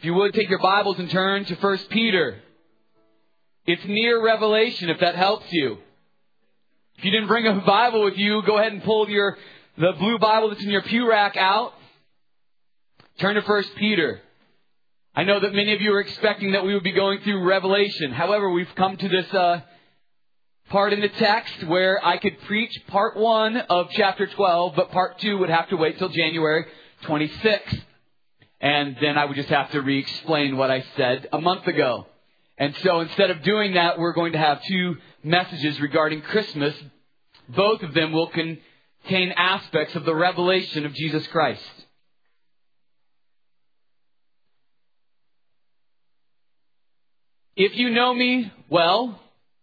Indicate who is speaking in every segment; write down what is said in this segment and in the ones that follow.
Speaker 1: If you would, take your Bibles and turn to 1 Peter. It's near Revelation, if that helps you. If you didn't bring a Bible with you, go ahead and pull the blue Bible that's in your pew rack out. Turn to 1 Peter. I know that many of you are expecting that we would be going through Revelation. However, we've come to this part in the text where I could preach part 1 of chapter 12, but part 2 would have to wait till January 26th. And then I would just have to re-explain what I said a month ago. And so instead of doing that, we're going to have 2 messages regarding Christmas. Both of them will contain aspects of the revelation of Jesus Christ. If you know me well,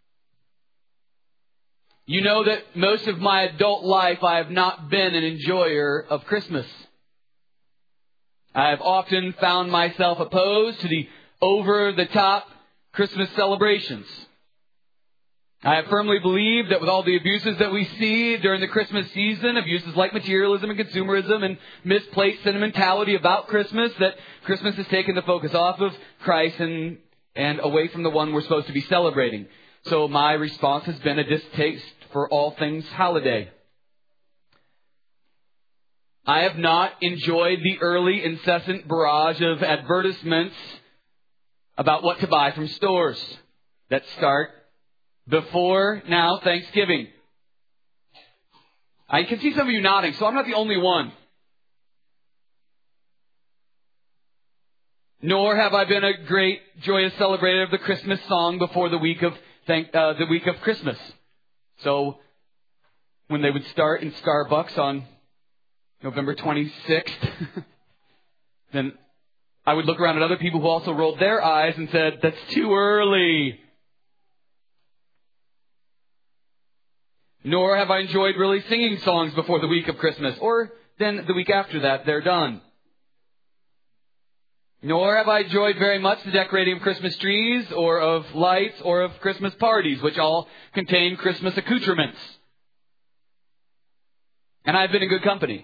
Speaker 1: you know that most of my adult life I have not been an enjoyer of Christmas. I have often found myself opposed to the over-the-top Christmas celebrations. I have firmly believed that with all the abuses that we see during the Christmas season, abuses like materialism and consumerism and misplaced sentimentality about Christmas, that Christmas has taken the focus off of Christ and away from the one we're supposed to be celebrating. So my response has been a distaste for all things holiday. I have not enjoyed the early incessant barrage of advertisements about what to buy from stores that start before now Thanksgiving. I can see some of you nodding, so I'm not the only one. Nor have I been a great, joyous celebrator of the Christmas song before the week of Christmas. So when they would start in Starbucks on November 26th, then I would look around at other people who also rolled their eyes and said, "That's too early." Nor have I enjoyed really singing songs before the week of Christmas, or then the week after that, they're done. Nor have I enjoyed very much the decorating of Christmas trees, or of lights, or of Christmas parties, which all contain Christmas accoutrements. And I've been in good company.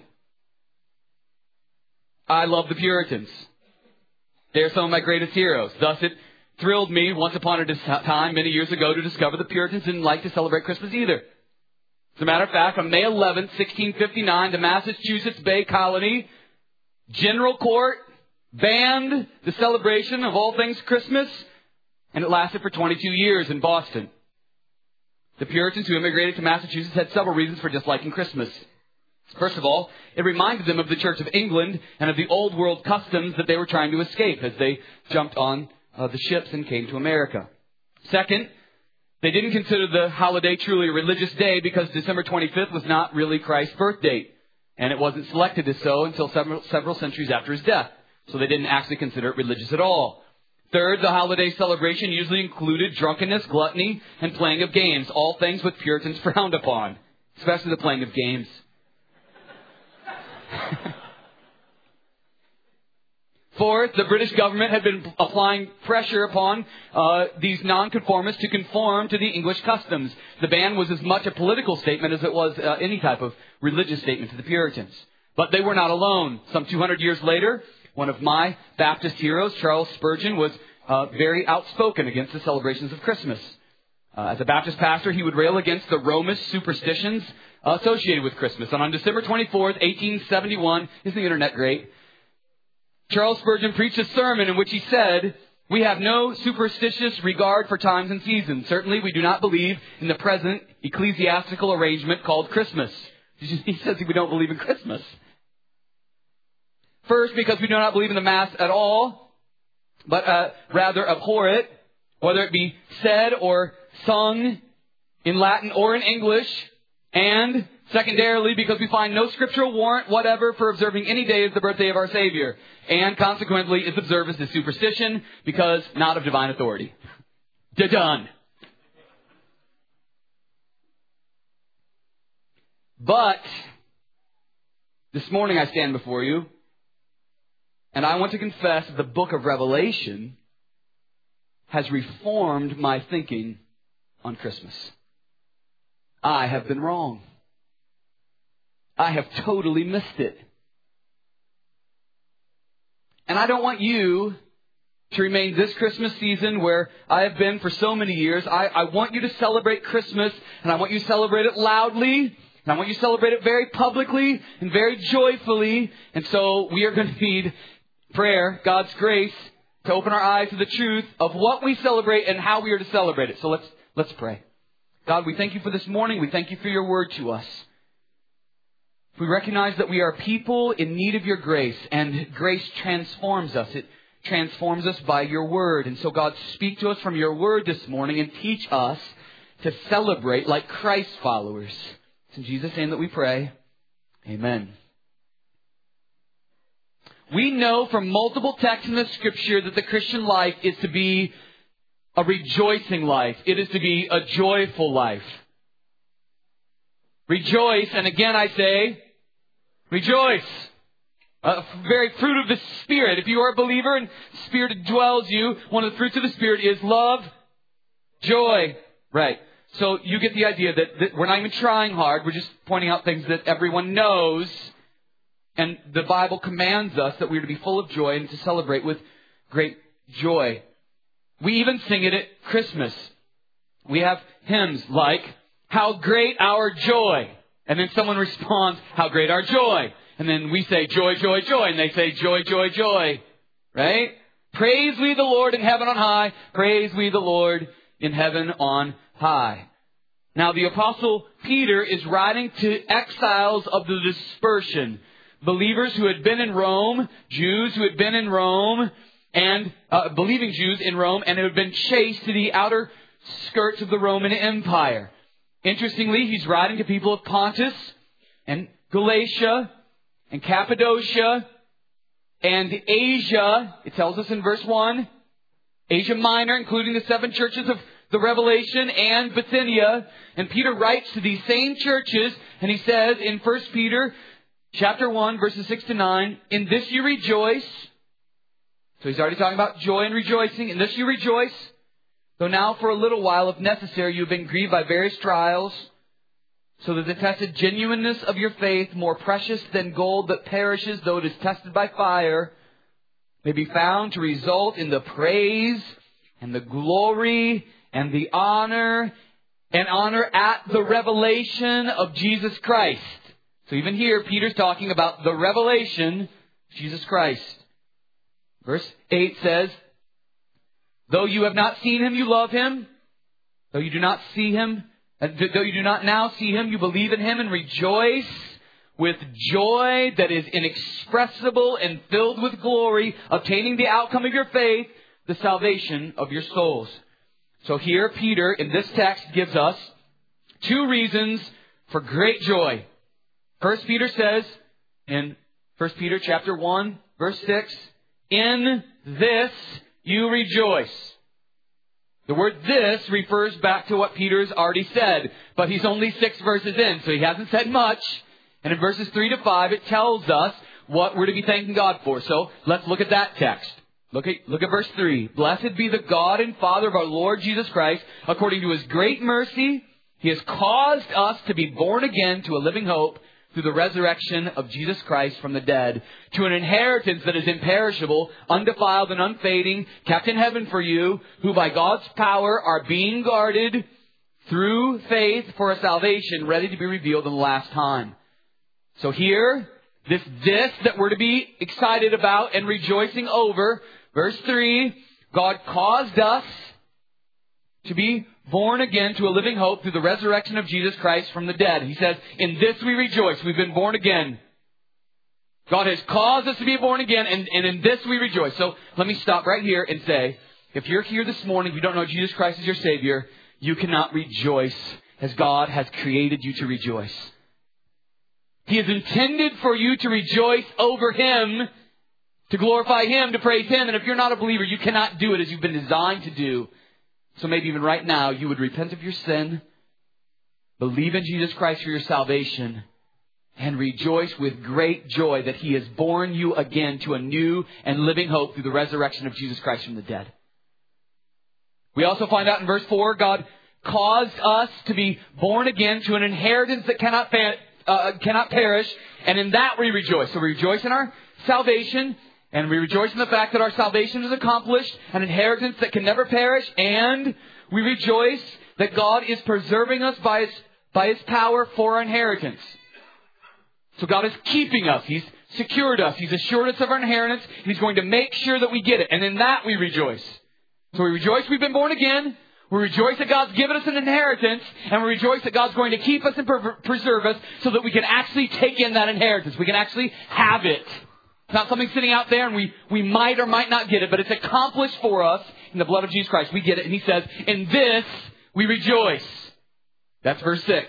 Speaker 1: I love the Puritans. They're some of my greatest heroes. Thus, it thrilled me once upon a time, many years ago, to discover the Puritans didn't like to celebrate Christmas either. As a matter of fact, on May 11th, 1659, the Massachusetts Bay Colony General Court banned the celebration of all things Christmas, and it lasted for 22 years in Boston. The Puritans who immigrated to Massachusetts had several reasons for disliking Christmas. First of all, it reminded them of the Church of England and of the old world customs that they were trying to escape as they jumped on the ships and came to America. Second, they didn't consider the holiday truly a religious day because December 25th was not really Christ's birth date, and it wasn't selected as so until several centuries after his death. So they didn't actually consider it religious at all. Third, the holiday celebration usually included drunkenness, gluttony, and playing of games, all things which Puritans frowned upon, especially the playing of games. Fourth, the British government had been applying pressure upon these nonconformists to conform to the English customs. The ban was as much a political statement as it was any type of religious statement to the Puritans. But they were not alone. Some 200 years later, one of my Baptist heroes, Charles Spurgeon, was very outspoken against the celebrations of Christmas. As a Baptist pastor, he would rail against the Romish superstitions associated with Christmas. And on December 24th, 1871, isn't the internet great? Charles Spurgeon preached a sermon in which he said, "We have no superstitious regard for times and seasons. Certainly we do not believe in the present ecclesiastical arrangement called Christmas." He says we don't believe in Christmas. First, because we do not believe in the Mass at all, but rather abhor it, whether it be said or sung in Latin or in English. And secondarily, because we find no scriptural warrant whatever for observing any day as the birthday of our Savior. And consequently, its observance is superstition because not of divine authority. Done. But this morning I stand before you, and I want to confess that the book of Revelation has reformed my thinking on Christmas. I have been wrong. I have totally missed it. And I don't want you to remain this Christmas season where I have been for so many years. I want you to celebrate Christmas, and I want you to celebrate it loudly, and I want you to celebrate it very publicly and very joyfully. And so we are going to need prayer, God's grace, to open our eyes to the truth of what we celebrate and how we are to celebrate it. So let's pray. God, we thank you for this morning. We thank you for your word to us. We recognize that we are people in need of your grace, and grace transforms us. It transforms us by your word. And so, God, speak to us from your word this morning and teach us to celebrate like Christ followers. It's in Jesus' name that we pray. Amen. We know from multiple texts in the Scripture that the Christian life is to be a rejoicing life. It is to be a joyful life. Rejoice, and again I say, rejoice. Very fruit of the Spirit. If you are a believer and the Spirit dwells you, one of the fruits of the Spirit is love, joy. Right. So you get the idea that we're not even trying hard. We're just pointing out things that everyone knows. And the Bible commands us that we are to be full of joy and to celebrate with great joy. We even sing it at Christmas. We have hymns like, "How great our joy." And then someone responds, "How great our joy." And then we say, "Joy, joy, joy." And they say, "Joy, joy, joy." Right? Praise we the Lord in heaven on high. Praise we the Lord in heaven on high. Now the Apostle Peter is writing to exiles of the dispersion. Believers who had been in Rome, Jews who had been in Rome, and believing Jews in Rome, and who had been chased to the outer skirts of the Roman Empire. Interestingly, he's writing to people of Pontus and Galatia and Cappadocia and Asia. It tells us in verse 1, Asia Minor, including the 7 churches of the Revelation, and Bithynia. And Peter writes to these same churches, and he says in 1 Peter chapter 1, verses 6 to 9, "In this you rejoice." So he's already talking about joy and rejoicing. "In this you rejoice, though now for a little while, if necessary, you have been grieved by various trials, so that the tested genuineness of your faith, more precious than gold that perishes, though it is tested by fire, may be found to result in the praise and the glory and the honor at the revelation of Jesus Christ." So even here, Peter's talking about the revelation of Jesus Christ. Verse 8 says, "Though you have not seen him, you love him. Though you do not now see him, you believe in him and rejoice with joy that is inexpressible and filled with glory, obtaining the outcome of your faith, the salvation of your souls." So here, Peter, in this text, gives us 2 reasons for great joy. First Peter says, in 1 Peter chapter 1, verse 6, "In this you rejoice." The word "this" refers back to what Peter's already said, but he's only 6 verses in, so he hasn't said much. And in verses 3 to 5, it tells us what we're to be thanking God for. So let's look at that text. Look at verse 3. "Blessed be the God and Father of our Lord Jesus Christ. According to his great mercy, he has caused us to be born again to a living hope through the resurrection of Jesus Christ from the dead, to an inheritance that is imperishable, undefiled and unfading, kept in heaven for you, who by God's power are being guarded through faith for a salvation ready to be revealed in the last time." So here, this that we're to be excited about and rejoicing over, verse 3, God caused us to be born again to a living hope through the resurrection of Jesus Christ from the dead. He says, "In this we rejoice." We've been born again. God has caused us to be born again, and in this we rejoice. So let me stop right here and say, if you're here this morning, you don't know Jesus Christ as your Savior, you cannot rejoice as God has created you to rejoice. He has intended for you to rejoice over Him, to glorify Him, to praise Him. And if you're not a believer, you cannot do it as you've been designed to do. So maybe even right now, you would repent of your sin, believe in Jesus Christ for your salvation, and rejoice with great joy that He has born you again to a new and living hope through the resurrection of Jesus Christ from the dead. We also find out in verse 4, God caused us to be born again to an inheritance that cannot perish, and in that we rejoice. So we rejoice in our salvation, And we rejoice in the fact that our salvation is accomplished, an inheritance that can never perish. And we rejoice that God is preserving us by His power for our inheritance. So God is keeping us. He's secured us. He's assured us of our inheritance. He's going to make sure that we get it. And in that we rejoice. So we rejoice we've been born again. We rejoice that God's given us an inheritance. And we rejoice that God's going to keep us and preserve us so that we can actually take in that inheritance. We can actually have it. It's not something sitting out there and we might or might not get it, but it's accomplished for us in the blood of Jesus Christ. We get it. And He says, in this we rejoice. That's verse 6.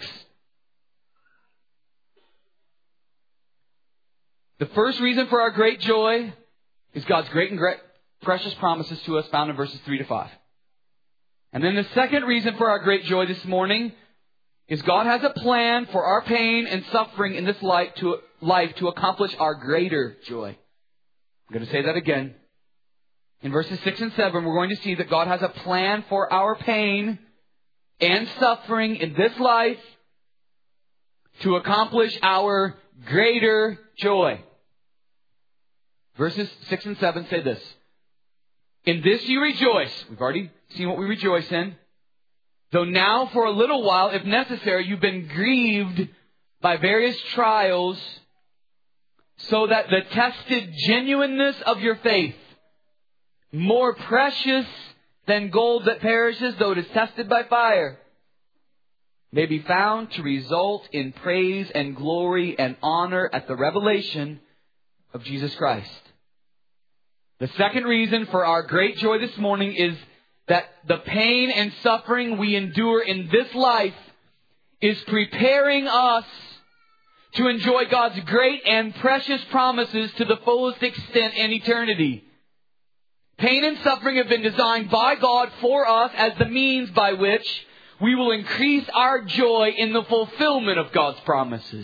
Speaker 1: The first reason for our great joy is God's great and precious promises to us found in verses 3 to 5. And then the second reason for our great joy this morning is God has a plan for our pain and suffering in this life to accomplish our greater joy. I'm going to say that again. In verses 6 and 7, we're going to see that God has a plan for our pain and suffering in this life to accomplish our greater joy. Verses 6 and 7 say this. In this you rejoice. We've already seen what we rejoice in. Though now for a little while, if necessary, you've been grieved by various trials, so that the tested genuineness of your faith, more precious than gold that perishes, though it is tested by fire, may be found to result in praise and glory and honor at the revelation of Jesus Christ. The second reason for our great joy this morning is that the pain and suffering we endure in this life is preparing us to enjoy God's great and precious promises to the fullest extent in eternity. Pain and suffering have been designed by God for us as the means by which we will increase our joy in the fulfillment of God's promises.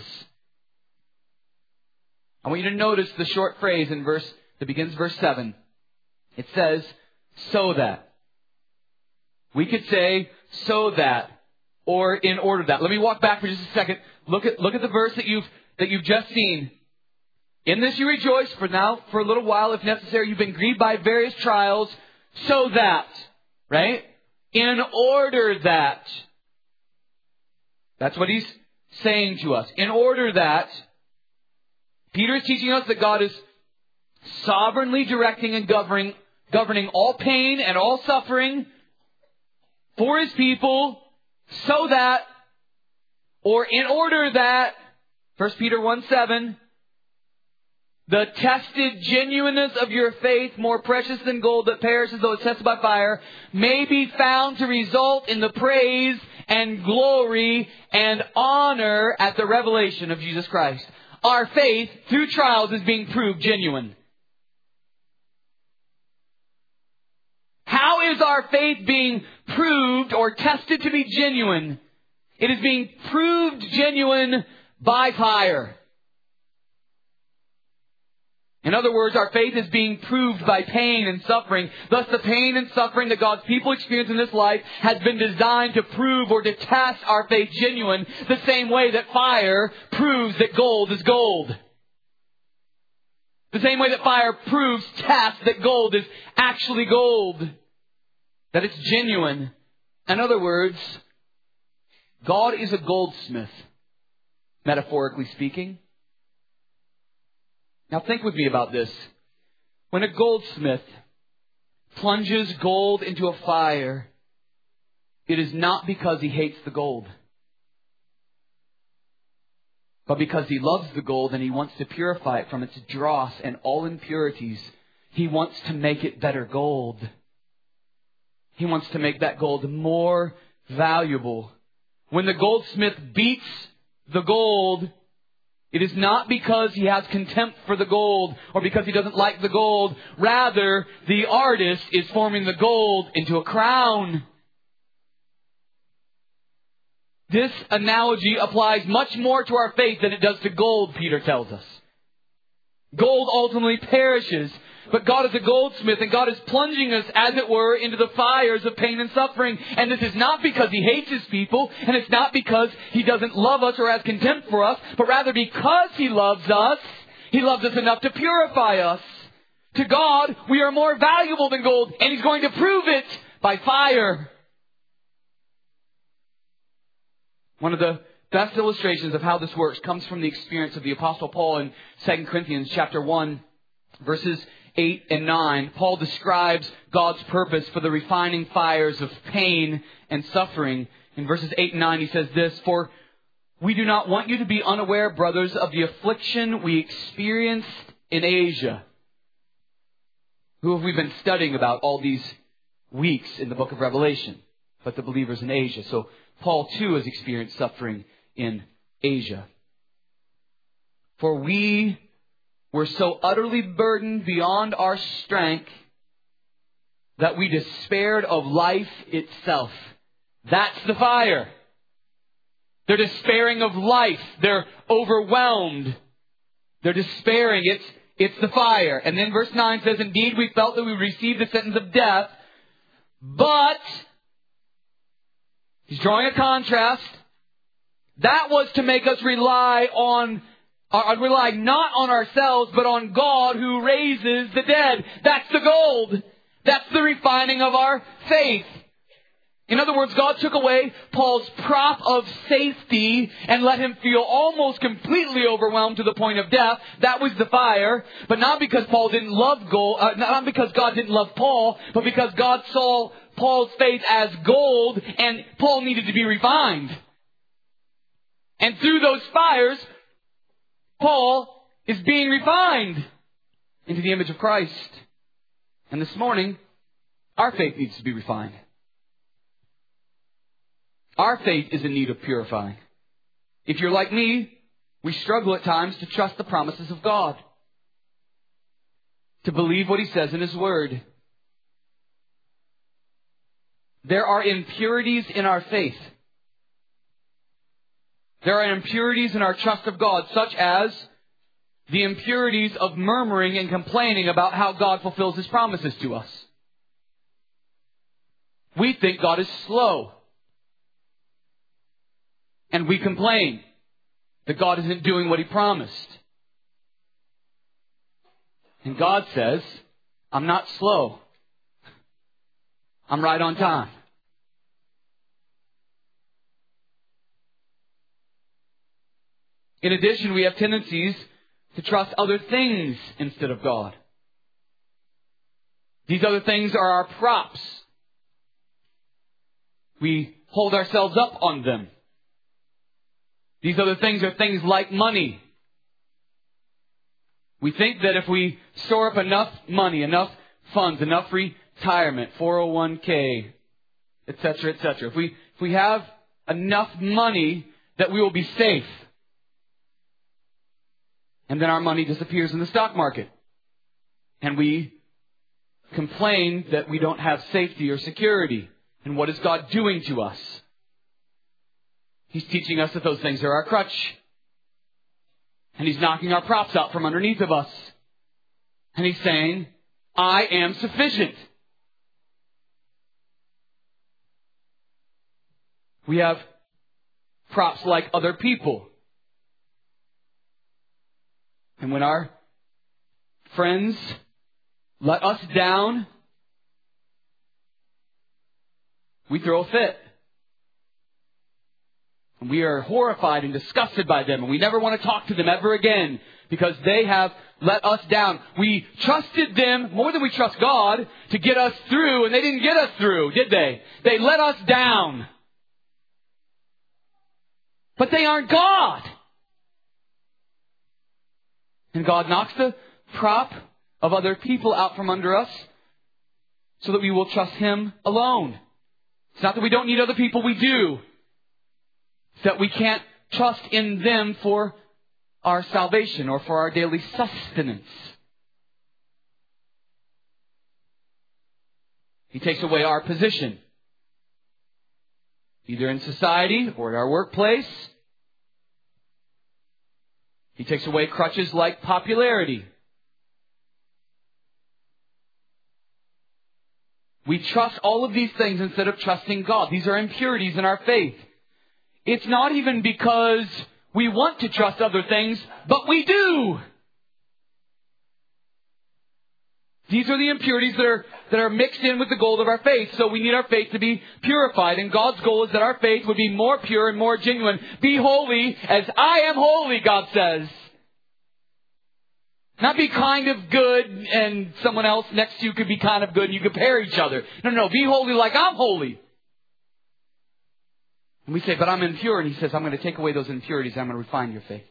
Speaker 1: I want you to notice the short phrase in that begins verse 7. It says, so that. We could say, so that, or in order that. Let me walk back for just a second. Look at the verse that you've just seen. In this you rejoice, for a little while, if necessary, you've been grieved by various trials, so that, right? In order that. That's what he's saying to us. In order that, Peter is teaching us that God is sovereignly directing and governing all pain and all suffering for His people, so that, or in order that, 1 Peter 1:7, the tested genuineness of your faith, more precious than gold that perishes though it's tested by fire, may be found to result in the praise and glory and honor at the revelation of Jesus Christ. Our faith, through trials, is being proved genuine. How is our faith being proved or tested to be genuine? It is being proved genuine by fire. In other words, our faith is being proved by pain and suffering. Thus, the pain and suffering that God's people experience in this life has been designed to prove or to test our faith genuine, the same way that fire proves that gold is gold. The same way that fire tests that gold is actually gold. That it's genuine. In other words, God is a goldsmith, metaphorically speaking. Now think with me about this. When a goldsmith plunges gold into a fire, it is not because he hates the gold, but because he loves the gold and he wants to purify it from its dross and all impurities. He wants to make it better gold. He wants to make that gold more valuable. When the goldsmith beats the gold, it is not because he has contempt for the gold or because he doesn't like the gold. Rather, the artist is forming the gold into a crown. This analogy applies much more to our faith than it does to gold, Peter tells us. Gold ultimately perishes, but God is a goldsmith and God is plunging us, as it were, into the fires of pain and suffering. And this is not because He hates His people, and it's not because He doesn't love us or has contempt for us, but rather because He loves us enough to purify us, To God, we are more valuable than gold, and He's going to prove it by fire. One of the best illustrations of how this works comes from the experience of the Apostle Paul in 2 Corinthians chapter 1, verses 8 and 9. Paul describes God's purpose for the refining fires of pain and suffering. In verses 8 and 9, he says this, "For we do not want you to be unaware, brothers, of the affliction we experienced in Asia." Who have we been studying about all these weeks in the book of Revelation? But the believers in Asia. So Paul too has experienced suffering in Asia. "For we were so utterly burdened beyond our strength that we despaired of life itself." That's the fire. They're despairing of life. They're overwhelmed. They're despairing. It's the fire. And then verse 9 says, "Indeed, we felt that we would receive the sentence of death, but," he's drawing a contrast, "that was to make us rely not on ourselves, but on God who raises the dead." That's the gold. That's the refining of our faith. In other words, God took away Paul's prop of safety and let him feel almost completely overwhelmed to the point of death. That was the fire. But not because Paul didn't love gold, not because God didn't love Paul, but because God saw Paul's faith as gold and Paul needed to be refined. And through those fires, Paul is being refined into the image of Christ. And this morning, our faith needs to be refined. Our faith is in need of purifying. If you're like me, we struggle at times to trust the promises of God, to believe what He says in His Word. There are impurities in our faith. There are impurities in our trust of God, such as the impurities of murmuring and complaining about how God fulfills His promises to us. We think God is slow. And we complain that God isn't doing what He promised. And God says, "I'm not slow. I'm right on time." In addition, we have tendencies to trust other things instead of God. These other things are our props. We hold ourselves up on them. These other things are things like money. We think that if we store up enough money, enough funds, enough retirement, 401k, etc., etc., if we have enough money, that we will be safe. And then our money disappears in the stock market. And we complain that we don't have safety or security. And what is God doing to us? He's teaching us that those things are our crutch. And He's knocking our props out from underneath of us. And He's saying, "I am sufficient." We have props like other people. And when our friends let us down, we throw a fit. And we are horrified and disgusted by them. And we never want to talk to them ever again because they have let us down. We trusted them more than we trust God to get us through. And they didn't get us through, did they? They let us down. But they aren't God. And God knocks the prop of other people out from under us so that we will trust Him alone. It's not that we don't need other people, we do. It's that we can't trust in them for our salvation or for our daily sustenance. He takes away our position, either in society or at our workplace. He takes away crutches like popularity. We trust all of these things instead of trusting God. These are impurities in our faith. It's not even because we want to trust other things, but we do. These are the impurities that are mixed in with the gold of our faith. So we need our faith to be purified. And God's goal is that our faith would be more pure and more genuine. Be holy as I am holy, God says. Not be kind of good and someone else next to you could be kind of good and you compare each other. No. Be holy like I'm holy. And we say, but I'm impure. And He says, I'm going to take away those impurities. I'm going to refine your faith.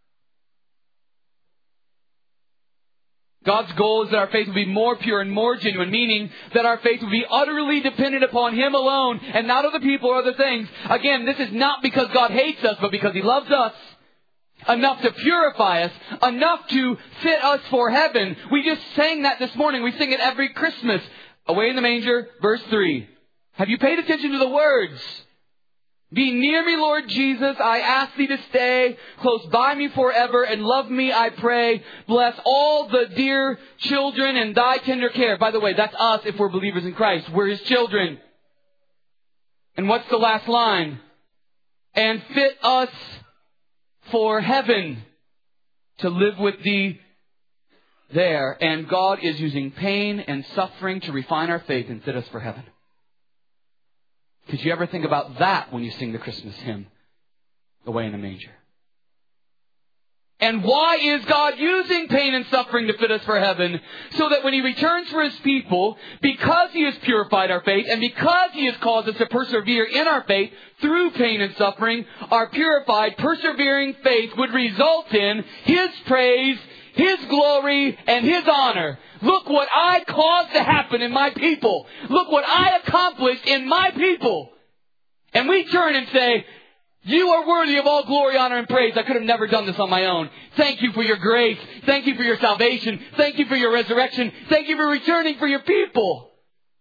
Speaker 1: God's goal is that our faith will be more pure and more genuine, meaning that our faith will be utterly dependent upon Him alone and not other people or other things. Again, this is not because God hates us, but because He loves us enough to purify us, enough to fit us for heaven. We just sang that this morning. We sing it every Christmas. Away in the manger, verse 3. Have you paid attention to the words? Be near me, Lord Jesus. I ask Thee to stay close by me forever and love me, I pray. Bless all the dear children in Thy tender care. By the way, that's us if we're believers in Christ. We're His children. And what's the last line? And fit us for heaven to live with Thee there. And God is using pain and suffering to refine our faith and fit us for heaven. Did you ever think about that when you sing the Christmas hymn, Away in the Manger? And why is God using pain and suffering to fit us for heaven? So that when He returns for His people, because He has purified our faith and because He has caused us to persevere in our faith through pain and suffering, our purified, persevering faith would result in His praise, His glory, and His honor. Look what I caused to happen in my people. Look what I accomplished in my people. And we turn and say, You are worthy of all glory, honor, and praise. I could have never done this on my own. Thank You for Your grace. Thank You for Your salvation. Thank You for Your resurrection. Thank You for returning for Your people.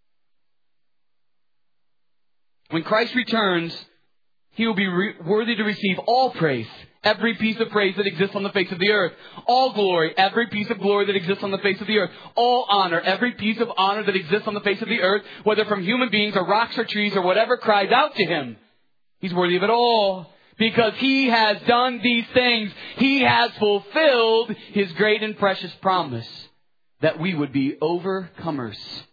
Speaker 1: When Christ returns, He will be worthy to receive all praise. Every piece of praise that exists on the face of the earth. All glory. Every piece of glory that exists on the face of the earth. All honor. Every piece of honor that exists on the face of the earth. Whether from human beings or rocks or trees or whatever cries out to Him. He's worthy of it all. Because He has done these things. He has fulfilled His great and precious promise. That we would be overcomers.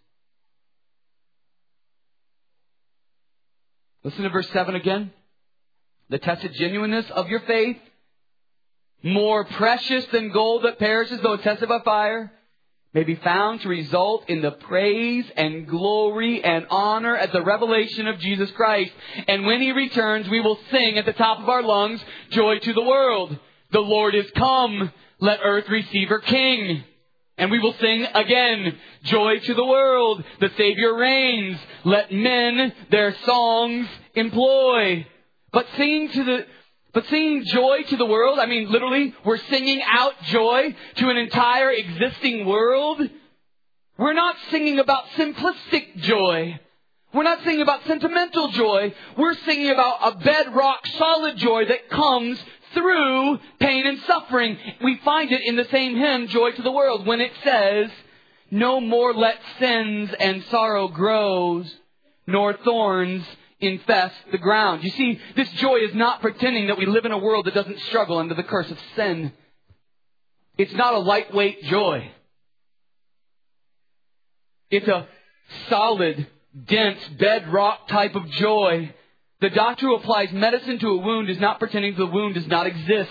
Speaker 1: Listen to verse 7 again. The tested genuineness of your faith, more precious than gold that perishes though it's tested by fire, may be found to result in the praise and glory and honor at the revelation of Jesus Christ. And when He returns, we will sing at the top of our lungs, joy to the world. The Lord is come. Let earth receive her King. And we will sing again, joy to the world. The Savior reigns. Let men their songs employ. But singing joy to the world, I mean, literally, we're singing out joy to an entire existing world. We're not singing about simplistic joy. We're not singing about sentimental joy. We're singing about a bedrock solid joy that comes through pain and suffering. We find it in the same hymn, Joy to the World, when it says, No more let sins and sorrow grow, nor thorns infest the ground. You see, this joy is not pretending that we live in a world that doesn't struggle under the curse of sin. It's not a lightweight joy. It's a solid, dense, bedrock type of joy. The doctor who applies medicine to a wound is not pretending the wound does not exist.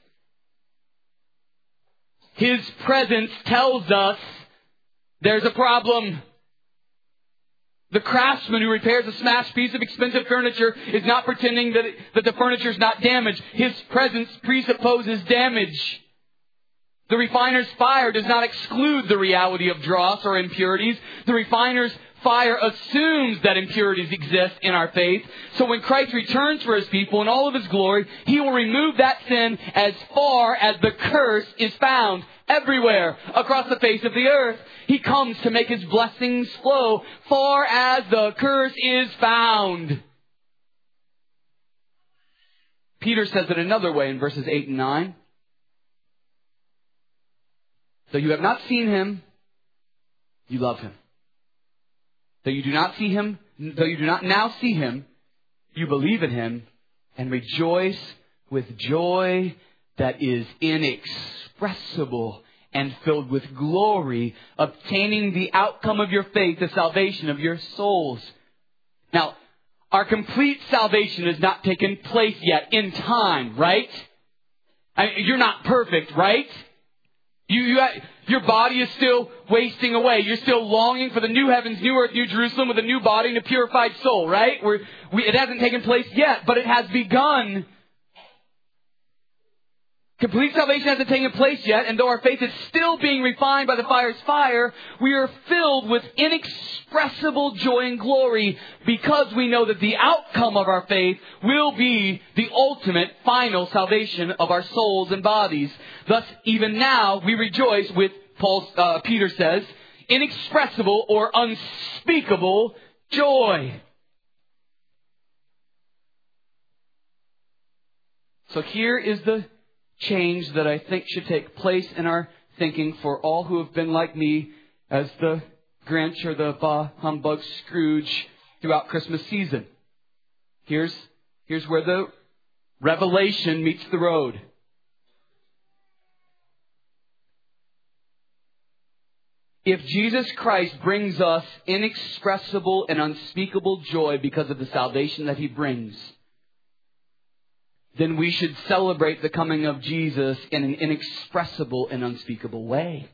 Speaker 1: His presence tells us there's a problem. The craftsman who repairs a smashed piece of expensive furniture is not pretending that the furniture is not damaged. His presence presupposes damage. The refiner's fire does not exclude the reality of dross or impurities. The refiner's fire assumes that impurities exist in our faith. So when Christ returns for His people in all of His glory, He will remove that sin as far as the curse is found. Everywhere across the face of the earth. He comes to make His blessings flow far as the curse is found. Peter says it another way in verses 8 and 9. Though you have not seen Him, you love Him. Though you do not now see Him, you believe in Him and rejoice with joy that is inexpressible and filled with glory, obtaining the outcome of your faith, the salvation of your souls. Now, our complete salvation has not taken place yet in time, right? You're not perfect, right? Your body is still wasting away. You're still longing for the new heavens, new earth, new Jerusalem with a new body and a purified soul, right? It hasn't taken place yet, but it has begun. Complete salvation hasn't taken place yet, and though our faith is still being refined by the fire's fire, we are filled with inexpressible joy and glory because we know that the outcome of our faith will be the ultimate final salvation of our souls and bodies. Thus, even now, we rejoice with, Peter says, inexpressible or unspeakable joy. So here is the change that I think should take place in our thinking for all who have been like me as the Grinch or the bah humbug Scrooge throughout Christmas season. Here's where the revelation meets the road. If Jesus Christ brings us inexpressible and unspeakable joy because of the salvation that He brings, then we should celebrate the coming of Jesus in an inexpressible and unspeakable way.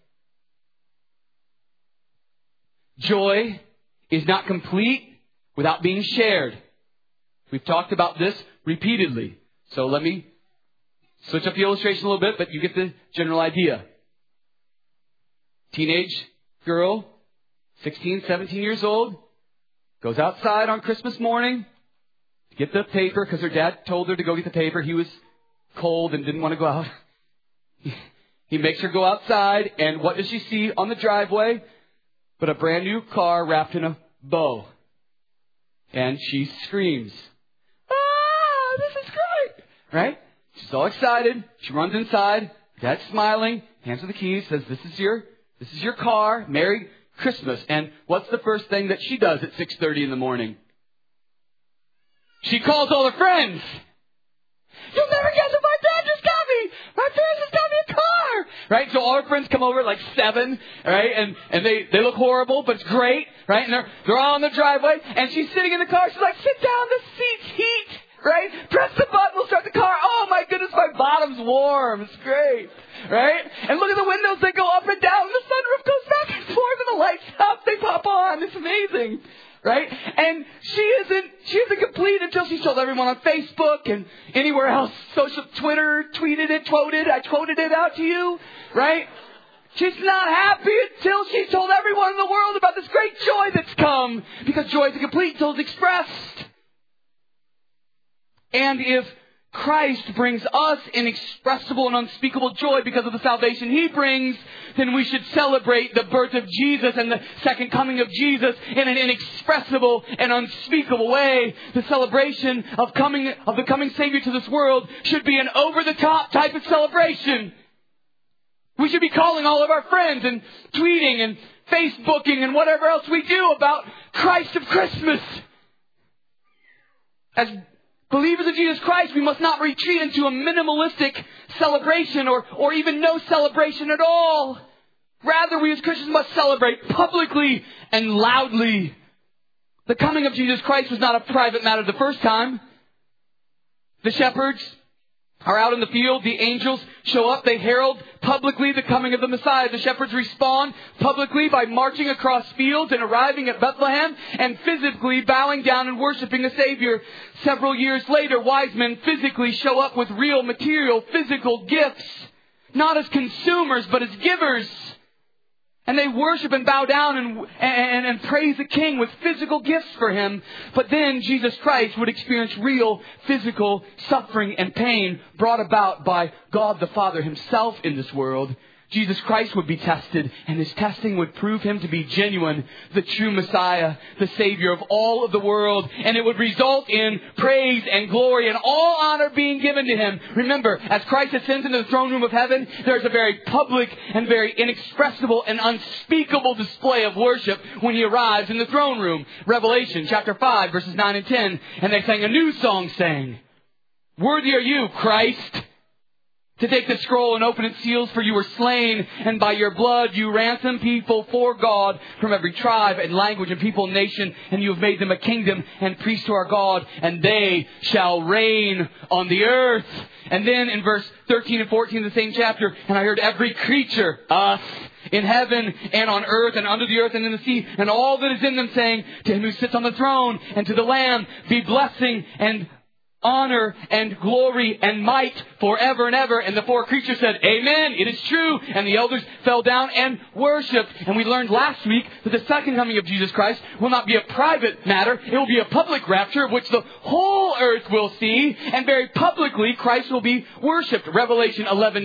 Speaker 1: Joy is not complete without being shared. We've talked about this repeatedly. So let me switch up the illustration a little bit, but you get the general idea. Teenage girl, 16, 17 years old, goes outside on Christmas morning, get the paper because her dad told her to go get the paper. He was cold and didn't want to go out. He makes her go outside, and what does she see on the driveway? But a brand new car wrapped in a bow. And she screams, "Ah, this is great!" Right? She's all excited. She runs inside. Dad's smiling, hands her the keys, says, This is your car. Merry Christmas." And what's the first thing that she does at 6:30 in the morning? She calls all her friends. "You'll never guess what my dad just got me. My parents just got me a car." Right? So all her friends come over at like 7, right? And they look horrible, but it's great, right? And they're all on the driveway, and she's sitting in the car. She's like, "Sit down, the seat's heat." Right? "Press the button, we'll start the car." "Oh my goodness, my bottom's warm. It's great." Right? And look at the windows, they go up and down, and the sunroof goes back and forth, and the lights up, they pop on. It's amazing. Right? And she isn't complete until she's told everyone on Facebook and anywhere else. Social, Twitter, tweeted it, I quoted it out to you. Right? She's not happy until she's told everyone in the world about this great joy that's come. Because joy isn't complete until it's expressed. And if Christ brings us inexpressible and unspeakable joy because of the salvation He brings, then we should celebrate the birth of Jesus and the second coming of Jesus in an inexpressible and unspeakable way. The celebration of the coming Savior to this world should be an over-the-top type of celebration. We should be calling all of our friends and tweeting and Facebooking and whatever else we do about Christ of Christmas. As believers of Jesus Christ, we must not retreat into a minimalistic celebration or even no celebration at all. Rather, we as Christians must celebrate publicly and loudly. The coming of Jesus Christ was not a private matter the first time. The shepherds are out in the field. The angels show up. They herald publicly the coming of the Messiah. The shepherds respond publicly by marching across fields and arriving at Bethlehem and physically bowing down and worshiping the Savior. Several years later, wise men physically show up with real material, physical gifts, not as consumers, but as givers. And they worship and bow down and praise the King with physical gifts for Him. But then Jesus Christ would experience real physical suffering and pain brought about by God the Father Himself in this world. Jesus Christ would be tested, and His testing would prove Him to be genuine, the true Messiah, the Savior of all of the world. And it would result in praise and glory and all honor being given to Him. Remember, as Christ ascends into the throne room of heaven, there's a very public and very inexpressible and unspeakable display of worship when He arrives in the throne room. Revelation chapter 5, verses 9 and 10. And they sang a new song saying, "Worthy are you, Christ, to take the scroll and open its seals, for you were slain, and by your blood you ransomed people for God from every tribe and language and people and nation, and you have made them a kingdom and priests to our God, and they shall reign on the earth. And then in verse 13 and 14 of the same chapter, and I heard every creature, us, in heaven and on earth and under the earth and in the sea, and all that is in them, saying, to him who sits on the throne and to the Lamb be blessing and honor and glory and might forever and ever. And the four creatures said, Amen, it is true. And the elders fell down and worshipped. And we learned last week that the second coming of Jesus Christ will not be a private matter. It will be a public rapture, which the whole earth will see. And very publicly, Christ will be worshipped. Revelation 11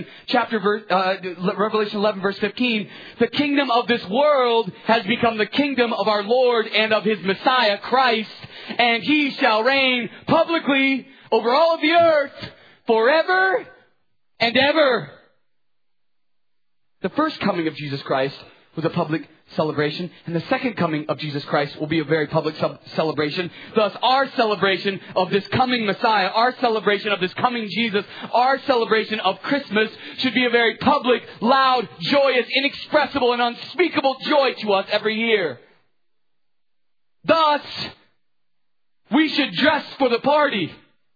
Speaker 1: verse 15. The kingdom of this world has become the kingdom of our Lord and of His Messiah, Christ. And He shall reign publicly over all of the earth forever and ever. The first coming of Jesus Christ was a public celebration, and the second coming of Jesus Christ will be a very public celebration. Thus, our celebration of this coming Messiah, our celebration of this coming Jesus, our celebration of Christmas should be a very public, loud, joyous, inexpressible, and unspeakable joy to us every year. Thus, we should dress for the party.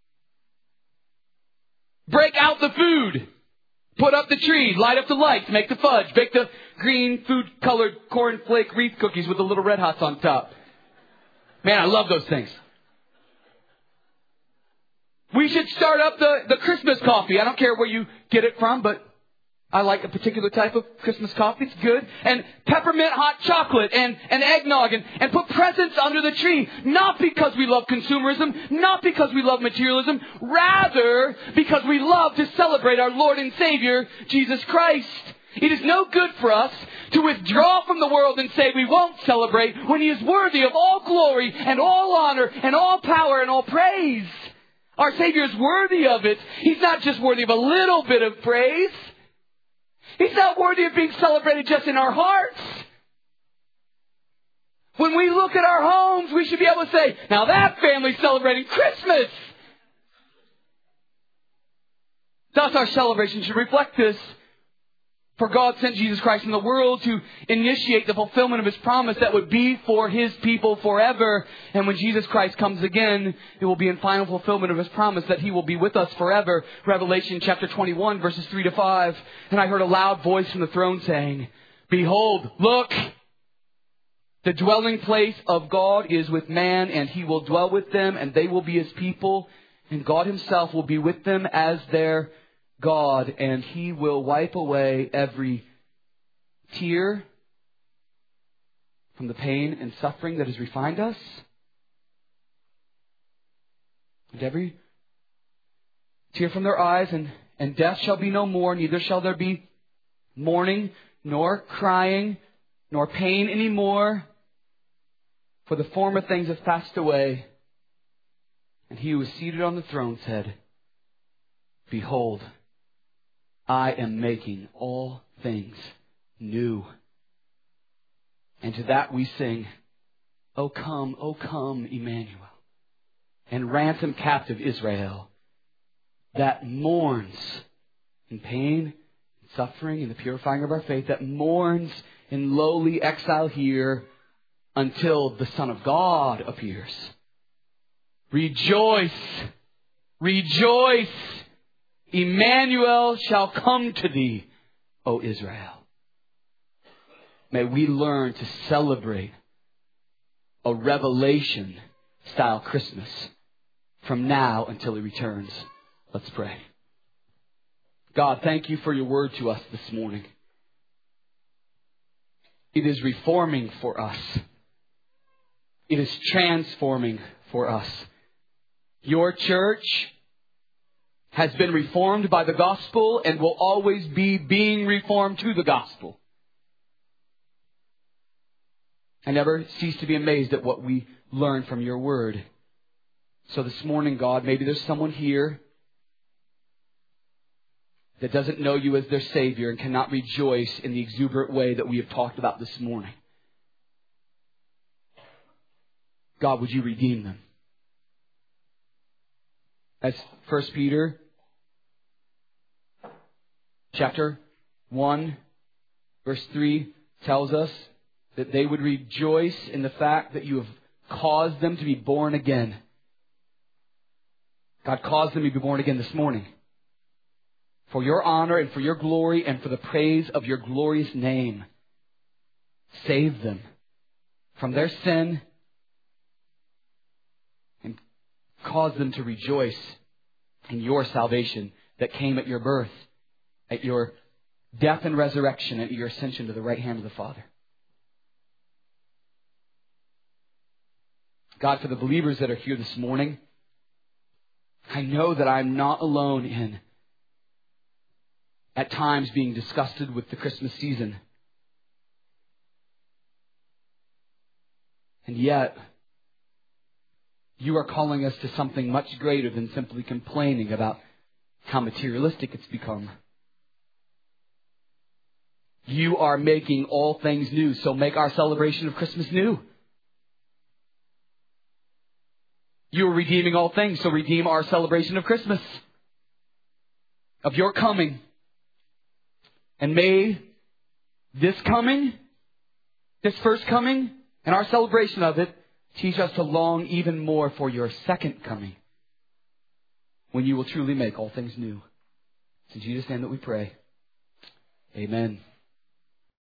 Speaker 1: Break out the food. Put up the tree. Light up the lights. Make the fudge. Bake the green food-colored cornflake wreath cookies with the little red hots on top. Man, I love those things. We should start up the Christmas coffee. I don't care where you get it from, but I like a particular type of Christmas coffee. It's good. And peppermint hot chocolate and eggnog and put presents under the tree. Not because we love consumerism. Not because we love materialism. Rather, because we love to celebrate our Lord and Savior, Jesus Christ. It is no good for us to withdraw from the world and say we won't celebrate when He is worthy of all glory and all honor and all power and all praise. Our Savior is worthy of it. He's not just worthy of a little bit of praise. He's not worthy of being celebrated just in our hearts. When we look at our homes, we should be able to say, now that family's celebrating Christmas. Thus, our celebration should reflect this. For God sent Jesus Christ in the world to initiate the fulfillment of His promise that would be for His people forever. And when Jesus Christ comes again, it will be in final fulfillment of His promise that He will be with us forever. Revelation chapter 21, verses 3 to 5. And I heard a loud voice from the throne saying, Behold, look, the dwelling place of God is with man, and He will dwell with them, and they will be His people. And God Himself will be with them as their God, and He will wipe away every tear from the pain and suffering that has refined us. And every tear from their eyes, and death shall be no more, neither shall there be mourning, nor crying, nor pain any more, for the former things have passed away. And He who was seated on the throne said, Behold, I am making all things new. And to that we sing, O come, Emmanuel, and ransom captive Israel that mourns in pain, and suffering, and the purifying of our faith, that mourns in lowly exile here until the Son of God appears. Rejoice, rejoice. Emmanuel shall come to thee, O Israel. May we learn to celebrate a Revelation-style Christmas from now until He returns. Let's pray. God, thank You for Your word to us this morning. It is reforming for us. It is transforming for us. Your church has been reformed by the gospel and will always be being reformed to the gospel. I never cease to be amazed at what we learn from Your word. So this morning, God, maybe there's someone here that doesn't know You as their Savior and cannot rejoice in the exuberant way that we have talked about this morning. God, would You redeem them? As 1 Peter Chapter 1, verse 3 tells us that they would rejoice in the fact that you have caused them to be born again. God caused them to be born again this morning. For your honor and for your glory and for the praise of your glorious name. Save them from their sin and cause them to rejoice in your salvation that came at your birth, at your death and resurrection, at your ascension to the right hand of the Father. God, for the believers that are here this morning, I know that I'm not alone in at times being disgusted with the Christmas season. And yet, you are calling us to something much greater than simply complaining about how materialistic it's become. You are making all things new, so make our celebration of Christmas new. You are redeeming all things, so redeem our celebration of Christmas, of your coming. And may this coming, this first coming, and our celebration of it, teach us to long even more for your second coming, when you will truly make all things new. It's in Jesus' name that we pray. Amen.